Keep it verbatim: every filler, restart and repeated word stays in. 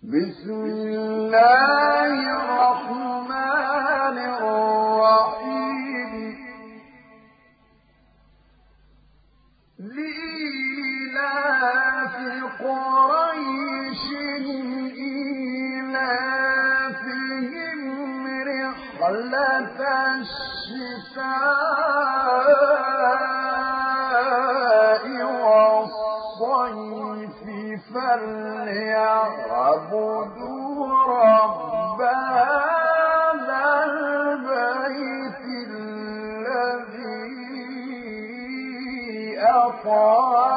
بسم الله الرحمن الرحيم لإيلاف قريش إيلافهم رحلة الشتاء والصيف فليعبدوا رب هذا البيت الذي أطعمهم